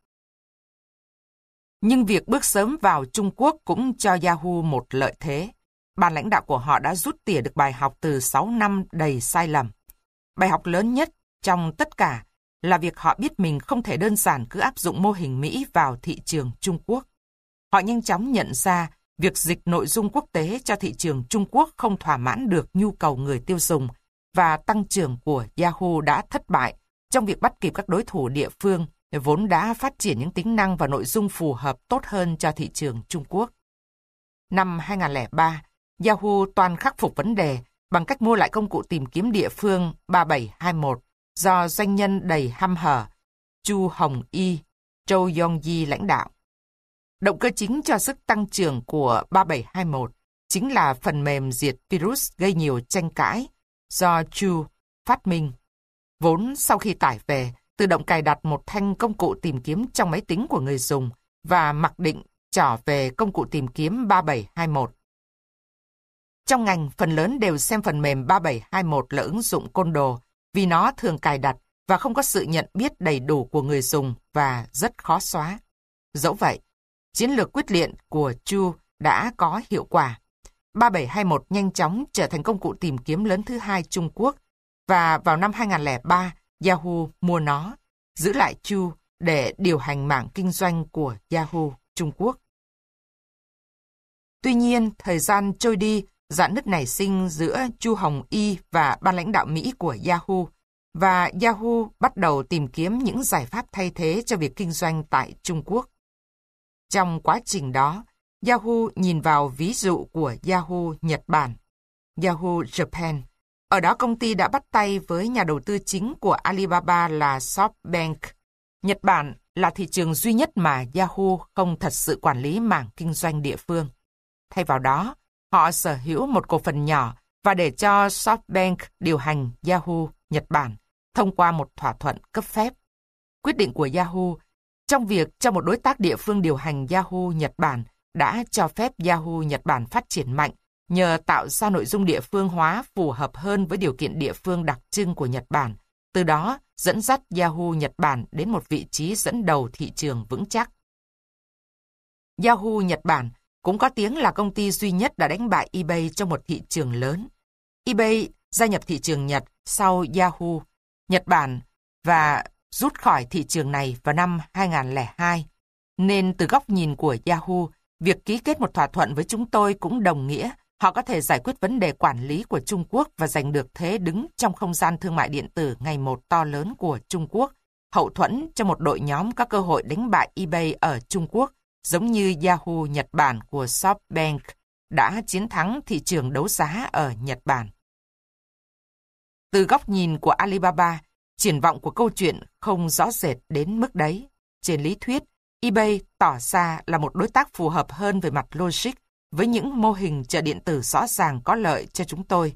Nhưng việc bước sớm vào Trung Quốc cũng cho Yahoo một lợi thế. Ban lãnh đạo của họ đã rút tỉa được bài học từ sáu năm đầy sai lầm. Bài học lớn nhất trong tất cả là việc họ biết mình không thể đơn giản cứ áp dụng mô hình Mỹ vào thị trường Trung Quốc. Họ nhanh chóng nhận ra việc dịch nội dung quốc tế cho thị trường Trung Quốc không thỏa mãn được nhu cầu người tiêu dùng và tăng trưởng của Yahoo đã thất bại trong việc bắt kịp các đối thủ địa phương vốn đã phát triển những tính năng và nội dung phù hợp tốt hơn cho thị trường Trung Quốc. Năm hai không không ba, Yahoo toàn khắc phục vấn đề bằng cách mua lại công cụ tìm kiếm địa phương ba bảy hai mốt do doanh nhân đầy hăm hở Chu Hồng Y, Châu Yong Yi lãnh đạo. Động cơ chính cho sức tăng trưởng của ba bảy hai mốt chính là phần mềm diệt virus gây nhiều tranh cãi do Chu phát minh. Vốn sau khi tải về, tự động cài đặt một thanh công cụ tìm kiếm trong máy tính của người dùng và mặc định trở về công cụ tìm kiếm ba bảy hai mốt. Trong ngành, phần lớn đều xem phần mềm ba bảy hai mốt là ứng dụng côn đồ vì nó thường cài đặt và không có sự nhận biết đầy đủ của người dùng và rất khó xóa. Dẫu vậy, chiến lược quyết liệt của Chu đã có hiệu quả. ba bảy hai mốt nhanh chóng trở thành công cụ tìm kiếm lớn thứ hai Trung Quốc và vào năm hai nghìn không trăm lẻ ba, Yahoo mua nó, giữ lại Chu để điều hành mảng kinh doanh của Yahoo Trung Quốc. Tuy nhiên, thời gian trôi đi, rạn nứt nảy sinh giữa Chu Hồng Y và ban lãnh đạo Mỹ của Yahoo, và Yahoo bắt đầu tìm kiếm những giải pháp thay thế cho việc kinh doanh tại Trung Quốc. Trong quá trình đó, Yahoo nhìn vào ví dụ của Yahoo Nhật Bản, Yahoo Japan. Ở đó công ty đã bắt tay với nhà đầu tư chính của Alibaba là SoftBank. Nhật Bản là thị trường duy nhất mà Yahoo không thật sự quản lý mảng kinh doanh địa phương. Thay vào đó, họ sở hữu một cổ phần nhỏ và để cho SoftBank điều hành Yahoo Nhật Bản thông qua một thỏa thuận cấp phép. Quyết định của Yahoo trong việc cho một đối tác địa phương điều hành Yahoo Nhật Bản đã cho phép Yahoo Nhật Bản phát triển mạnh nhờ tạo ra nội dung địa phương hóa phù hợp hơn với điều kiện địa phương đặc trưng của Nhật Bản, từ đó dẫn dắt Yahoo Nhật Bản đến một vị trí dẫn đầu thị trường vững chắc. Yahoo Nhật Bản cũng có tiếng là công ty duy nhất đã đánh bại eBay trong một thị trường lớn. eBay gia nhập thị trường Nhật sau Yahoo Nhật Bản và rút khỏi thị trường này vào năm hai nghìn không trăm lẻ hai. Nên từ góc nhìn của Yahoo, việc ký kết một thỏa thuận với chúng tôi cũng đồng nghĩa họ có thể giải quyết vấn đề quản lý của Trung Quốc và giành được thế đứng trong không gian thương mại điện tử ngày một to lớn của Trung Quốc, hậu thuẫn cho một đội nhóm có cơ hội đánh bại eBay ở Trung Quốc, giống như Yahoo Nhật Bản của SoftBank đã chiến thắng thị trường đấu giá ở Nhật Bản. Từ góc nhìn của Alibaba, triển vọng của câu chuyện không rõ rệt đến mức đấy. Trên lý thuyết, eBay tỏ ra là một đối tác phù hợp hơn về mặt logic với những mô hình chợ điện tử rõ ràng có lợi cho chúng tôi.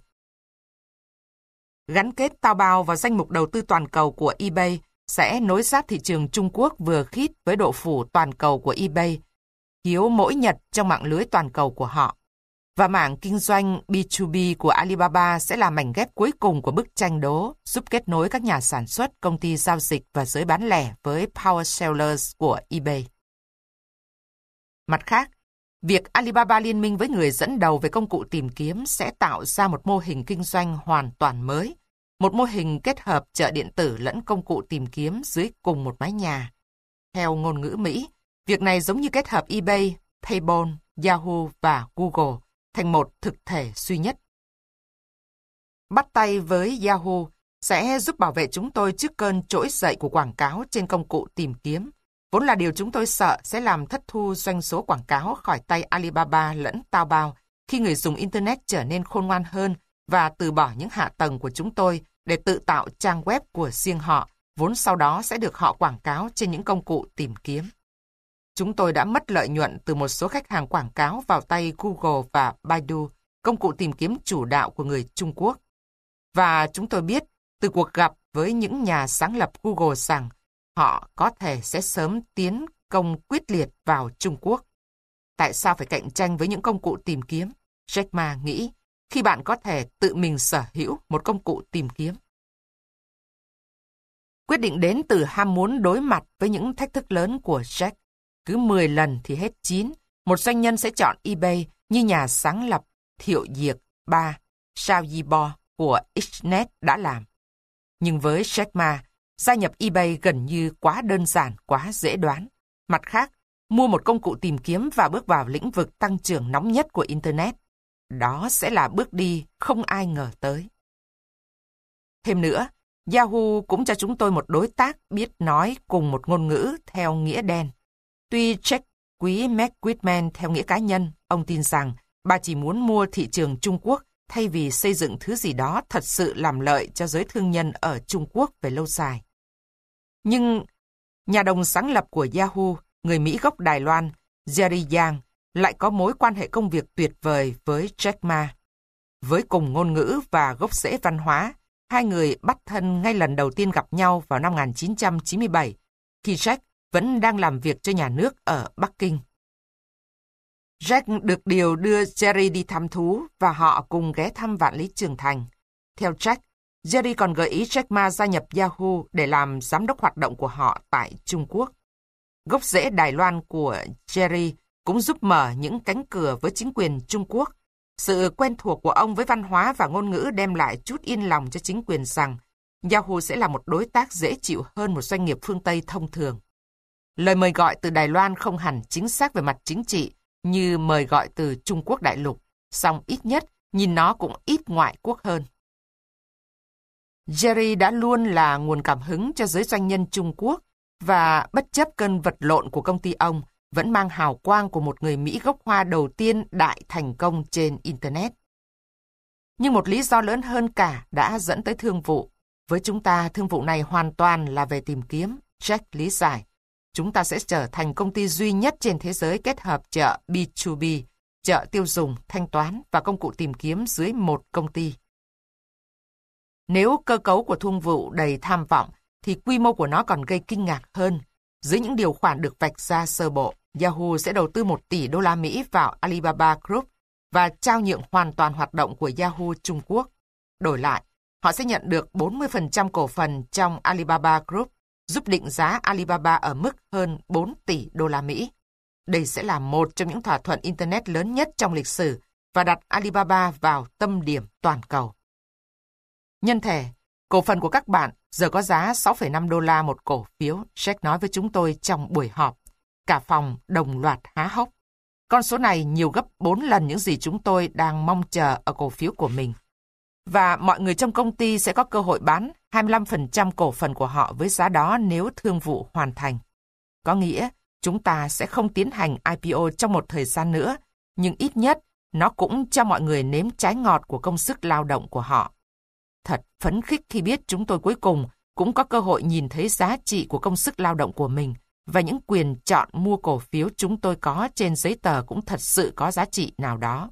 Gắn kết Taobao vào danh mục đầu tư toàn cầu của eBay sẽ nối sát thị trường Trung Quốc vừa khít với độ phủ toàn cầu của eBay, hiếu mỗi nhật trong mạng lưới toàn cầu của họ. Và mảng kinh doanh B hai B của Alibaba sẽ là mảnh ghép cuối cùng của bức tranh đố, giúp kết nối các nhà sản xuất, công ty giao dịch và giới bán lẻ với Power Sellers của eBay. Mặt khác, việc Alibaba liên minh với người dẫn đầu về công cụ tìm kiếm sẽ tạo ra một mô hình kinh doanh hoàn toàn mới, một mô hình kết hợp chợ điện tử lẫn công cụ tìm kiếm dưới cùng một mái nhà. Theo ngôn ngữ Mỹ, việc này giống như kết hợp eBay, PayPal, Yahoo và Google thành một thực thể duy nhất. Bắt tay với Yahoo sẽ giúp bảo vệ chúng tôi trước cơn trỗi dậy của quảng cáo trên công cụ tìm kiếm, vốn là điều chúng tôi sợ sẽ làm thất thu doanh số quảng cáo khỏi tay Alibaba lẫn Taobao khi người dùng Internet trở nên khôn ngoan hơn và từ bỏ những hạ tầng của chúng tôi để tự tạo trang web của riêng họ, vốn sau đó sẽ được họ quảng cáo trên những công cụ tìm kiếm. Chúng tôi đã mất lợi nhuận từ một số khách hàng quảng cáo vào tay Google và Baidu, công cụ tìm kiếm chủ đạo của người Trung Quốc. Và chúng tôi biết từ cuộc gặp với những nhà sáng lập Google rằng họ có thể sẽ sớm tiến công quyết liệt vào Trung Quốc. Tại sao phải cạnh tranh với những công cụ tìm kiếm? Jack Ma nghĩ, khi bạn có thể tự mình sở hữu một công cụ tìm kiếm. Quyết định đến từ ham muốn đối mặt với những thách thức lớn của Jack. Cứ mười lần thì hết chín, một doanh nhân sẽ chọn eBay như nhà sáng lập Thiệu Diệc ba, Sao Yibo của Xnet đã làm. Nhưng với Jack Ma, gia nhập eBay gần như quá đơn giản, quá dễ đoán. Mặt khác, mua một công cụ tìm kiếm và bước vào lĩnh vực tăng trưởng nóng nhất của Internet. Đó sẽ là bước đi không ai ngờ tới. Thêm nữa, Yahoo cũng cho chúng tôi một đối tác biết nói cùng một ngôn ngữ theo nghĩa đen. Tuy Jack quý Meg Whitman theo nghĩa cá nhân, ông tin rằng bà chỉ muốn mua thị trường Trung Quốc thay vì xây dựng thứ gì đó thật sự làm lợi cho giới thương nhân ở Trung Quốc về lâu dài. Nhưng nhà đồng sáng lập của Yahoo, người Mỹ gốc Đài Loan, Jerry Yang lại có mối quan hệ công việc tuyệt vời với Jack Ma. Với cùng ngôn ngữ và gốc rễ văn hóa, hai người bắt thân ngay lần đầu tiên gặp nhau vào năm một nghìn chín trăm chín mươi bảy, khi Jack vẫn đang làm việc cho nhà nước ở Bắc Kinh. Jack được điều đưa Jerry đi thăm thú và họ cùng ghé thăm Vạn Lý Trường Thành. Theo Jack, Jerry còn gợi ý Jack Ma gia nhập Yahoo để làm giám đốc hoạt động của họ tại Trung Quốc. Gốc rễ Đài Loan của Jerry cũng giúp mở những cánh cửa với chính quyền Trung Quốc. Sự quen thuộc của ông với văn hóa và ngôn ngữ đem lại chút yên lòng cho chính quyền rằng Yahoo sẽ là một đối tác dễ chịu hơn một doanh nghiệp phương Tây thông thường. Lời mời gọi từ Đài Loan không hẳn chính xác về mặt chính trị như mời gọi từ Trung Quốc đại lục, song ít nhất nhìn nó cũng ít ngoại quốc hơn. Jerry đã luôn là nguồn cảm hứng cho giới doanh nhân Trung Quốc và bất chấp cơn vật lộn của công ty ông, vẫn mang hào quang của một người Mỹ gốc Hoa đầu tiên đại thành công trên Internet. Nhưng một lý do lớn hơn cả đã dẫn tới thương vụ. Với chúng ta, thương vụ này hoàn toàn là về tìm kiếm, Jack lý giải. Chúng ta sẽ trở thành công ty duy nhất trên thế giới kết hợp chợ B hai B, chợ tiêu dùng, thanh toán và công cụ tìm kiếm dưới một công ty. Nếu cơ cấu của thương vụ đầy tham vọng, thì quy mô của nó còn gây kinh ngạc hơn. Dưới những điều khoản được vạch ra sơ bộ, Yahoo sẽ đầu tư một tỷ đô la Mỹ vào Alibaba Group và trao nhượng hoàn toàn hoạt động của Yahoo Trung Quốc. Đổi lại, họ sẽ nhận được bốn mươi phần trăm cổ phần trong Alibaba Group, giúp định giá Alibaba ở mức hơn bốn tỷ đô la Mỹ. Đây sẽ là một trong những thỏa thuận Internet lớn nhất trong lịch sử và đặt Alibaba vào tâm điểm toàn cầu. Nhân thể, cổ phần của các bạn giờ có giá sáu phẩy năm đô la một cổ phiếu, Jack nói với chúng tôi trong buổi họp. Cả phòng đồng loạt há hốc. Con số này nhiều gấp bốn lần những gì chúng tôi đang mong chờ ở cổ phiếu của mình. Và mọi người trong công ty sẽ có cơ hội bán hai mươi lăm phần trăm cổ phần của họ với giá đó nếu thương vụ hoàn thành. Có nghĩa, chúng ta sẽ không tiến hành I P O trong một thời gian nữa, nhưng ít nhất nó cũng cho mọi người nếm trái ngọt của công sức lao động của họ. Thật phấn khích khi biết chúng tôi cuối cùng cũng có cơ hội nhìn thấy giá trị của công sức lao động của mình và những quyền chọn mua cổ phiếu chúng tôi có trên giấy tờ cũng thật sự có giá trị nào đó.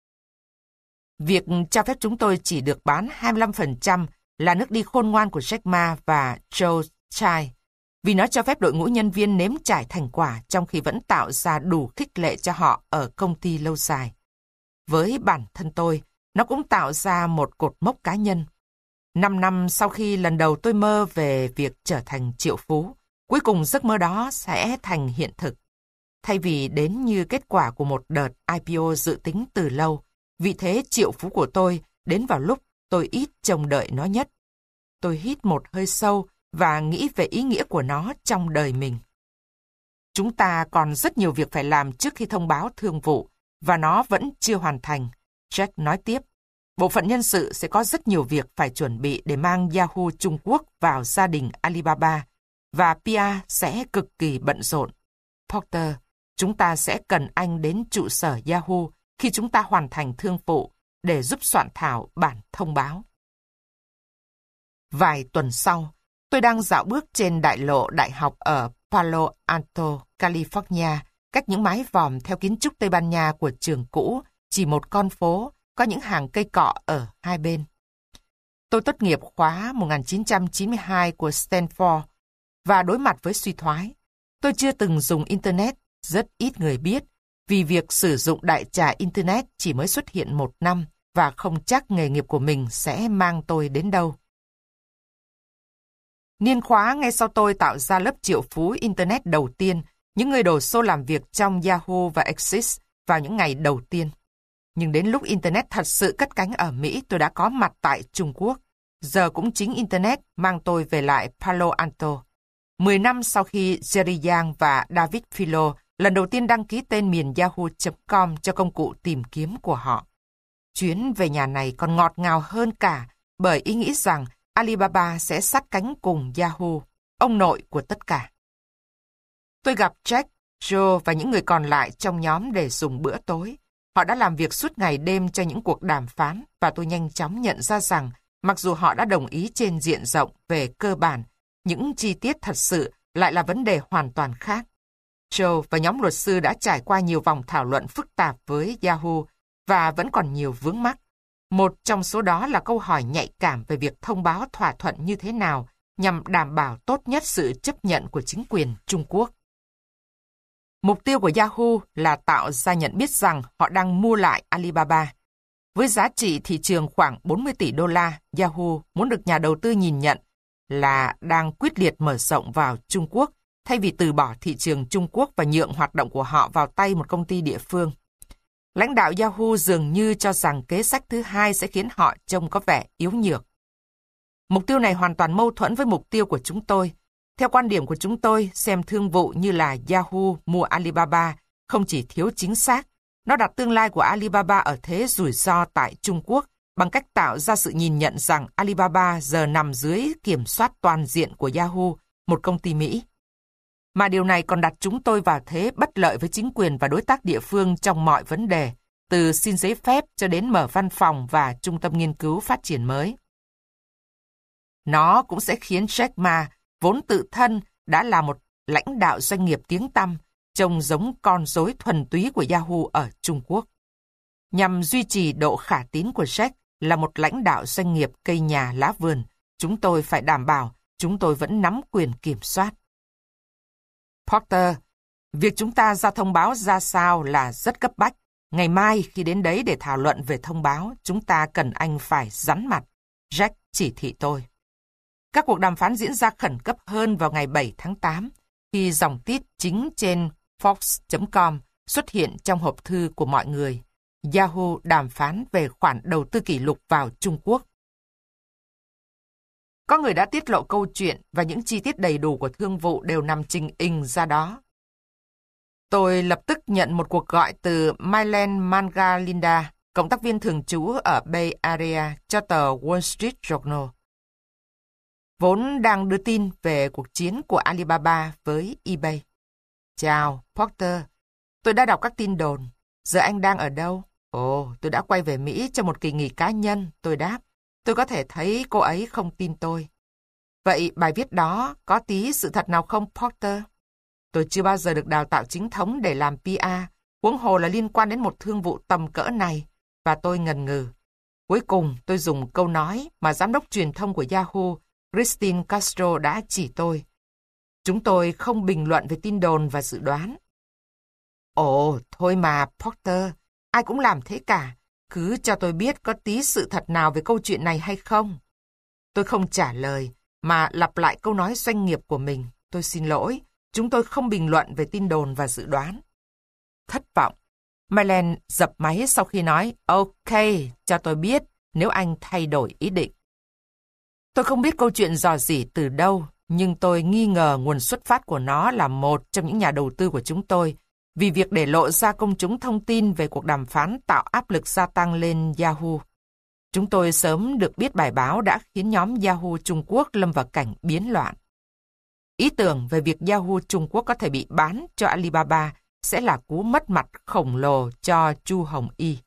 Việc cho phép chúng tôi chỉ được bán hai mươi lăm phần trăm là nước đi khôn ngoan của Jack Ma và Joe Tsai, vì nó cho phép đội ngũ nhân viên nếm trải thành quả trong khi vẫn tạo ra đủ khích lệ cho họ ở công ty lâu dài. Với bản thân tôi, nó cũng tạo ra một cột mốc cá nhân. Năm năm sau khi lần đầu tôi mơ về việc trở thành triệu phú, cuối cùng giấc mơ đó sẽ thành hiện thực. Thay vì đến như kết quả của một đợt I P O dự tính từ lâu, vị thế triệu phú của tôi đến vào lúc tôi ít trông đợi nó nhất. Tôi hít một hơi sâu và nghĩ về ý nghĩa của nó trong đời mình. Chúng ta còn rất nhiều việc phải làm trước khi thông báo thương vụ, và nó vẫn chưa hoàn thành. Jack nói tiếp, bộ phận nhân sự sẽ có rất nhiều việc phải chuẩn bị để mang Yahoo Trung Quốc vào gia đình Alibaba, và P R sẽ cực kỳ bận rộn. Porter, chúng ta sẽ cần anh đến trụ sở Yahoo khi chúng ta hoàn thành thương vụ để giúp soạn thảo bản thông báo. Vài tuần sau, tôi đang dạo bước trên đại lộ đại học ở Palo Alto, California, cách những mái vòm theo kiến trúc Tây Ban Nha của trường cũ, chỉ một con phố, có những hàng cây cọ ở hai bên. Tôi tốt nghiệp khóa một nghìn chín trăm chín mươi hai của Stanford và đối mặt với suy thoái. Tôi chưa từng dùng Internet, rất ít người biết, vì việc sử dụng đại trà Internet chỉ mới xuất hiện một năm và không chắc nghề nghiệp của mình sẽ mang tôi đến đâu. Niên khóa ngay sau tôi tạo ra lớp triệu phú Internet đầu tiên, những người đổ xô làm việc trong Yahoo và Axis vào những ngày đầu tiên. Nhưng đến lúc Internet thật sự cất cánh ở Mỹ, tôi đã có mặt tại Trung Quốc. Giờ cũng chính Internet mang tôi về lại Palo Alto. Mười năm sau khi Jerry Yang và David Filo lần đầu tiên đăng ký tên miền yahoo chấm com cho công cụ tìm kiếm của họ. Chuyến về nhà này còn ngọt ngào hơn cả bởi ý nghĩ rằng Alibaba sẽ sát cánh cùng Yahoo, ông nội của tất cả. Tôi gặp Jack, Joe và những người còn lại trong nhóm để dùng bữa tối. Họ đã làm việc suốt ngày đêm cho những cuộc đàm phán và tôi nhanh chóng nhận ra rằng mặc dù họ đã đồng ý trên diện rộng về cơ bản, những chi tiết thật sự lại là vấn đề hoàn toàn khác. Joe và nhóm luật sư đã trải qua nhiều vòng thảo luận phức tạp với Yahoo và vẫn còn nhiều vướng mắc. Một trong số đó là câu hỏi nhạy cảm về việc thông báo thỏa thuận như thế nào nhằm đảm bảo tốt nhất sự chấp nhận của chính quyền Trung Quốc. Mục tiêu của Yahoo là tạo ra nhận biết rằng họ đang mua lại Alibaba. Với giá trị thị trường khoảng bốn mươi tỷ đô la, Yahoo muốn được nhà đầu tư nhìn nhận là đang quyết liệt mở rộng vào Trung Quốc thay vì từ bỏ thị trường Trung Quốc và nhượng hoạt động của họ vào tay một công ty địa phương. Lãnh đạo Yahoo dường như cho rằng kế sách thứ hai sẽ khiến họ trông có vẻ yếu nhược. Mục tiêu này hoàn toàn mâu thuẫn với mục tiêu của chúng tôi. Theo quan điểm của chúng tôi, xem thương vụ như là Yahoo mua Alibaba không chỉ thiếu chính xác, nó đặt tương lai của Alibaba ở thế rủi ro tại Trung Quốc bằng cách tạo ra sự nhìn nhận rằng Alibaba giờ nằm dưới kiểm soát toàn diện của Yahoo, một công ty Mỹ. Mà điều này còn đặt chúng tôi vào thế bất lợi với chính quyền và đối tác địa phương trong mọi vấn đề, từ xin giấy phép cho đến mở văn phòng và trung tâm nghiên cứu phát triển mới. Nó cũng sẽ khiến Jack Ma, vốn tự thân đã là một lãnh đạo doanh nghiệp tiếng tăm, trông giống con rối thuần túy của Yahoo ở Trung Quốc. Nhằm duy trì độ khả tín của Jack là một lãnh đạo doanh nghiệp cây nhà lá vườn, chúng tôi phải đảm bảo chúng tôi vẫn nắm quyền kiểm soát. Porter, việc chúng ta ra thông báo ra sao là rất cấp bách. Ngày mai khi đến đấy để thảo luận về thông báo, chúng ta cần anh phải rắn mặt. Jack chỉ thị tôi. Các cuộc đàm phán diễn ra khẩn cấp hơn vào ngày bảy tháng tám, khi dòng tít chính trên Fox chấm com xuất hiện trong hộp thư của mọi người. Yahoo đàm phán về khoản đầu tư kỷ lục vào Trung Quốc. Có người đã tiết lộ câu chuyện và những chi tiết đầy đủ của thương vụ đều nằm trình hình ra đó. Tôi lập tức nhận một cuộc gọi từ Mylen Mangalinda, cộng tác viên thường trú ở Bay Area cho tờ Wall Street Journal, vốn đang đưa tin về cuộc chiến của Alibaba với eBay. Chào, Porter. Tôi đã đọc các tin đồn. Giờ anh đang ở đâu? Ồ, tôi đã quay về Mỹ cho một kỳ nghỉ cá nhân, tôi đáp. Tôi có thể thấy cô ấy không tin tôi. Vậy bài viết đó có tí sự thật nào không, Porter? Tôi chưa bao giờ được đào tạo chính thống để làm pê e, huống hồ là liên quan đến một thương vụ tầm cỡ này, và tôi ngần ngừ. Cuối cùng, tôi dùng câu nói mà giám đốc truyền thông của Yahoo, Christine Castro đã chỉ tôi. Chúng tôi không bình luận về tin đồn và dự đoán. Ồ, thôi mà, Porter, ai cũng làm thế cả. Cứ cho tôi biết có tí sự thật nào về câu chuyện này hay không. Tôi không trả lời, mà lặp lại câu nói doanh nghiệp của mình. Tôi xin lỗi, chúng tôi không bình luận về tin đồn và dự đoán. Thất vọng. Mylen dập máy sau khi nói, ok, cho tôi biết nếu anh thay đổi ý định. Tôi không biết câu chuyện rò rỉ từ đâu, nhưng tôi nghi ngờ nguồn xuất phát của nó là một trong những nhà đầu tư của chúng tôi, vì việc để lộ ra công chúng thông tin về cuộc đàm phán tạo áp lực gia tăng lên Yahoo. Chúng tôi sớm được biết bài báo đã khiến nhóm Yahoo Trung Quốc lâm vào cảnh biến loạn. Ý tưởng về việc Yahoo Trung Quốc có thể bị bán cho Alibaba sẽ là cú mất mặt khổng lồ cho Chu Hồng Y.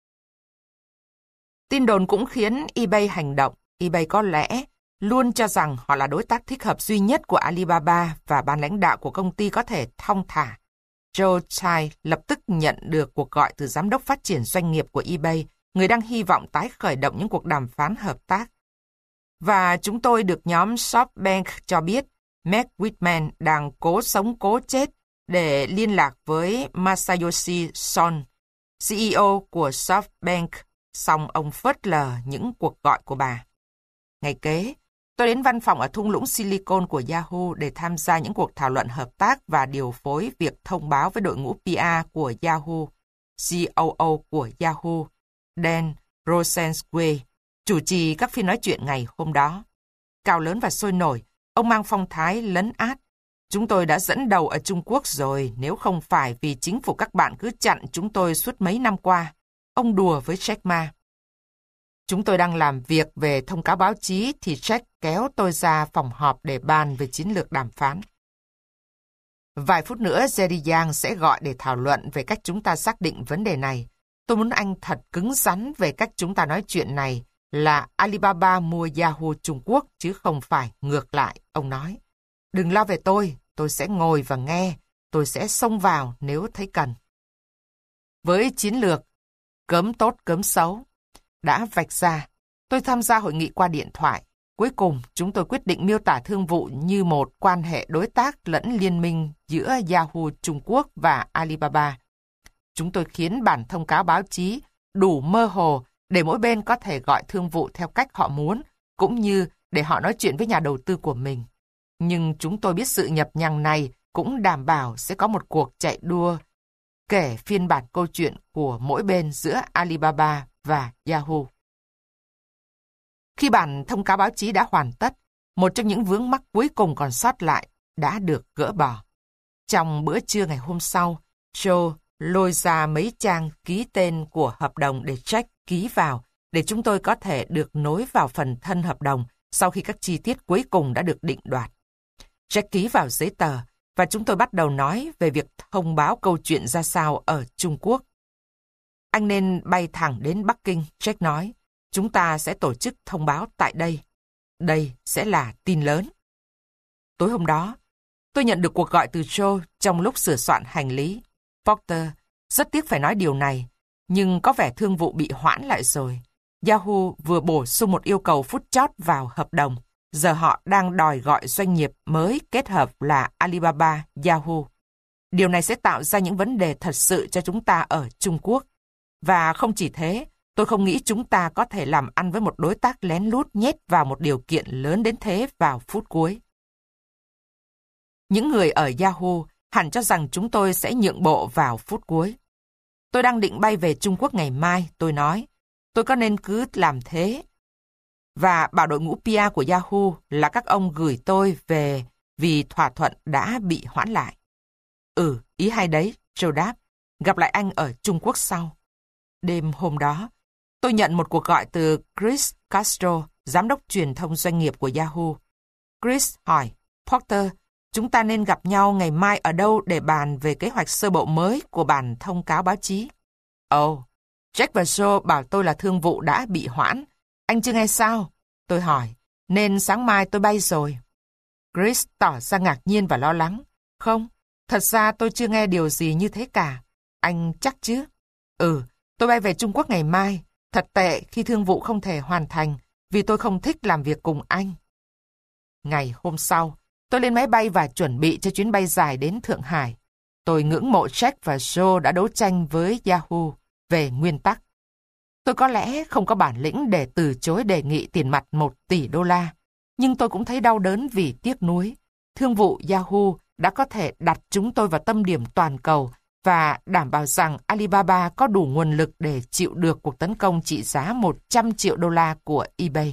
Tin đồn cũng khiến eBay hành động. eBay có lẽ luôn cho rằng họ là đối tác thích hợp duy nhất của Alibaba và ban lãnh đạo của công ty có thể thong thả. Joe Tsai lập tức nhận được cuộc gọi từ giám đốc phát triển doanh nghiệp của eBay, người đang hy vọng tái khởi động những cuộc đàm phán hợp tác. Và chúng tôi được nhóm SoftBank cho biết Meg Whitman đang cố sống cố chết để liên lạc với Masayoshi Son, xê e ô của SoftBank, song ông phớt lờ những cuộc gọi của bà. Ngày kế, tôi đến văn phòng ở thung lũng Silicon của Yahoo để tham gia những cuộc thảo luận hợp tác và điều phối việc thông báo với đội ngũ pê e của Yahoo. xê ô ô của Yahoo, Dan Rosensweig, chủ trì các phiên nói chuyện ngày hôm đó. Cao lớn và sôi nổi, ông mang phong thái lấn át. Chúng tôi đã dẫn đầu ở Trung Quốc rồi, nếu không phải vì chính phủ các bạn cứ chặn chúng tôi suốt mấy năm qua. Ông đùa với Jack Ma. Chúng tôi đang làm việc về thông cáo báo chí thì Jack kéo tôi ra phòng họp để bàn về chiến lược đàm phán. Vài phút nữa Jerry Yang sẽ gọi để thảo luận về cách chúng ta xác định vấn đề này. Tôi muốn anh thật cứng rắn về cách chúng ta nói chuyện này là Alibaba mua Yahoo Trung Quốc chứ không phải ngược lại, ông nói. Đừng lo về tôi, tôi sẽ ngồi và nghe. tôi sẽ xông vào nếu thấy cần. Với chiến lược cấm tốt cấm xấu đã vạch ra, tôi tham gia hội nghị qua điện thoại. Cuối cùng, chúng tôi quyết định miêu tả thương vụ như một quan hệ đối tác lẫn liên minh giữa Yahoo Trung Quốc và Alibaba. Chúng tôi khiến bản thông cáo báo chí đủ mơ hồ để mỗi bên có thể gọi thương vụ theo cách họ muốn, cũng như để họ nói chuyện với nhà đầu tư của mình. Nhưng chúng tôi biết sự nhập nhằng này cũng đảm bảo sẽ có một cuộc chạy đua kể phiên bản câu chuyện của mỗi bên giữa Alibaba và Yahoo. Khi bản thông cáo báo chí đã hoàn tất, một trong những vướng mắc cuối cùng còn sót lại đã được gỡ bỏ. Trong bữa trưa ngày hôm sau, Joe lôi ra mấy trang ký tên của hợp đồng để Jack ký vào, để chúng tôi có thể được nối vào phần thân hợp đồng sau khi các chi tiết cuối cùng đã được định đoạt. Jack ký vào giấy tờ, và chúng tôi bắt đầu nói về việc thông báo câu chuyện ra sao ở Trung Quốc. Anh nên bay thẳng đến Bắc Kinh, Jack nói. Chúng ta sẽ tổ chức thông báo tại đây. Đây sẽ là tin lớn. Tối hôm đó, tôi nhận được cuộc gọi từ Joe trong lúc sửa soạn hành lý. Porter, rất tiếc phải nói điều này, nhưng có vẻ thương vụ bị hoãn lại rồi. Yahoo vừa bổ sung một yêu cầu phút chót vào hợp đồng. Giờ họ đang đòi gọi doanh nghiệp mới kết hợp là Alibaba, Yahoo. Điều này sẽ tạo ra những vấn đề thật sự cho chúng ta ở Trung Quốc. Và không chỉ thế, tôi không nghĩ chúng ta có thể làm ăn với một đối tác lén lút nhét vào một điều kiện lớn đến thế vào phút cuối. Những người ở Yahoo hẳn cho rằng chúng tôi sẽ nhượng bộ vào phút cuối. Tôi đang định bay về Trung Quốc ngày mai, tôi nói. Tôi có nên cứ làm thế? Và bảo đội ngũ pê e của Yahoo là các ông gửi tôi về vì thỏa thuận đã bị hoãn lại. Ừ, ý hay đấy, Joe đáp. Gặp lại anh ở Trung Quốc sau. Đêm hôm đó, tôi nhận một cuộc gọi từ Chris Castro, giám đốc truyền thông doanh nghiệp của Yahoo. Chris hỏi, Porter, chúng ta nên gặp nhau ngày mai ở đâu để bàn về kế hoạch sơ bộ mới của bản thông cáo báo chí? Ồ, oh, Jack và Joe bảo tôi là thương vụ đã bị hoãn. Anh chưa nghe sao? Tôi hỏi, nên sáng mai tôi bay rồi. Chris tỏ ra ngạc nhiên và lo lắng. Không, thật ra tôi chưa nghe điều gì như thế cả. Anh chắc chứ? Ừ, tôi bay về Trung Quốc ngày mai. Thật tệ khi thương vụ không thể hoàn thành, vì tôi không thích làm việc cùng anh. Ngày hôm sau, tôi lên máy bay và chuẩn bị cho chuyến bay dài đến Thượng Hải. Tôi ngưỡng mộ Jack và Joe đã đấu tranh với Yahoo về nguyên tắc. Tôi có lẽ không có bản lĩnh để từ chối đề nghị tiền mặt một tỷ đô la, nhưng tôi cũng thấy đau đớn vì tiếc nuối. Thương vụ Yahoo đã có thể đặt chúng tôi vào tâm điểm toàn cầu và đảm bảo rằng Alibaba có đủ nguồn lực để chịu được cuộc tấn công trị giá một trăm triệu đô la của eBay.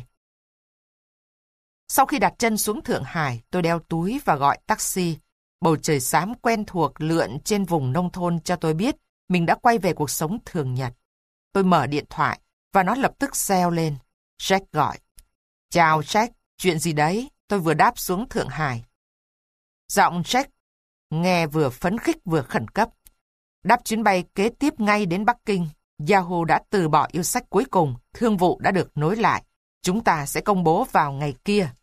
Sau khi đặt chân xuống Thượng Hải, tôi đeo túi và gọi taxi. Bầu trời xám quen thuộc lượn trên vùng nông thôn cho tôi biết mình đã quay về cuộc sống thường nhật. Tôi mở điện thoại và nó lập tức reo lên. Jack gọi. Chào Jack, chuyện gì đấy? Tôi vừa đáp xuống Thượng Hải. Giọng Jack nghe vừa phấn khích vừa khẩn cấp. Đáp chuyến bay kế tiếp ngay đến Bắc Kinh. Yahoo đã từ bỏ yêu sách cuối cùng, thương vụ đã được nối lại. Chúng ta sẽ công bố vào ngày kia.